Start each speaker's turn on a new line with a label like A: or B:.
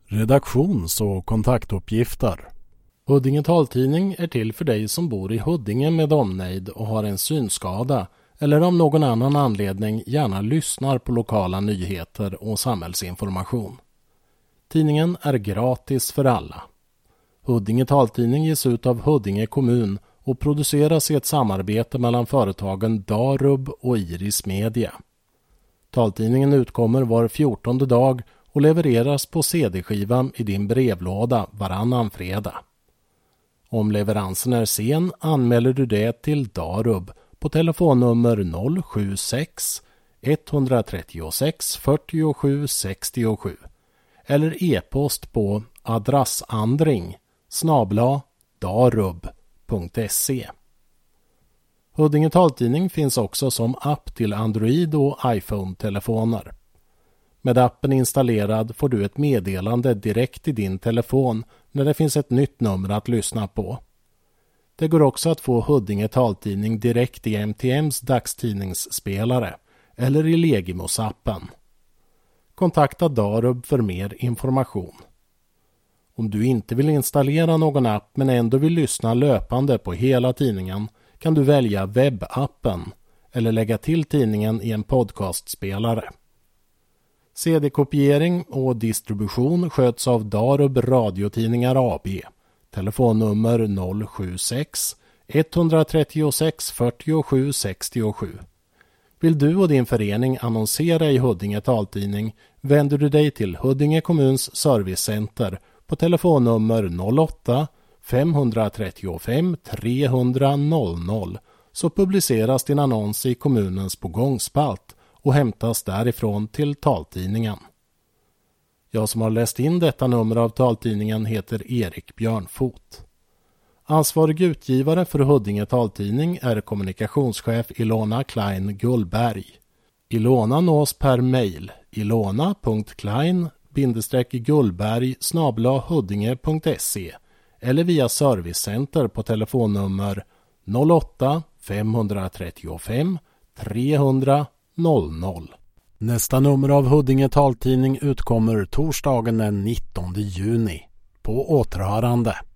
A: Redaktions- och kontaktuppgifter. Huddinge taltidning är till för dig som bor i Huddinge med omnejd och har en synskada eller av någon annan anledning gärna lyssnar på lokala nyheter och samhällsinformation. Tidningen är gratis för alla. Huddinge taltidning ges ut av Huddinge kommun och produceras i ett samarbete mellan företagen Darub och Iris Media. Taltidningen utkommer var 14:e dag och levereras på CD-skivan i din brevlåda varannan fredag. Om leveransen är sen anmäler du det till Darub på telefonnummer 076 136 47 67 eller e-post på adressandring@darub.se. Huddinge taltidning finns också som app till Android och iPhone-telefoner. Med appen installerad får du ett meddelande direkt i din telefon när det finns ett nytt nummer att lyssna på. Det går också att få Huddinge taltidning direkt i MTMs dagstidningsspelare eller i Legimos-appen. Kontakta Darub för mer information. Om du inte vill installera någon app men ändå vill lyssna löpande på hela tidningen kan du välja webbappen eller lägga till tidningen i en podcastspelare. CD-kopiering och distribution sköts av Darub Radiotidningar AB. Telefonnummer 076 136 47 67. Vill du och din förening annonsera i Huddinge taltidning vänder du dig till Huddinge kommuns servicecenter på telefonnummer 08 535 300 00 så publiceras din annons i kommunens pågångspalt och hämtas därifrån till taltidningen. Jag som har läst in detta nummer av taltidningen heter Erik Björnfot. Ansvarig utgivare för Huddinge taltidning är kommunikationschef Ilona Klein Gullberg. Ilona nås per mejl ilona.klein-gullberg@huddinge.se eller via servicecenter på telefonnummer 08 535 300 00. Nästa nummer av Huddinge taltidning utkommer torsdagen den 19 juni. På återhörande.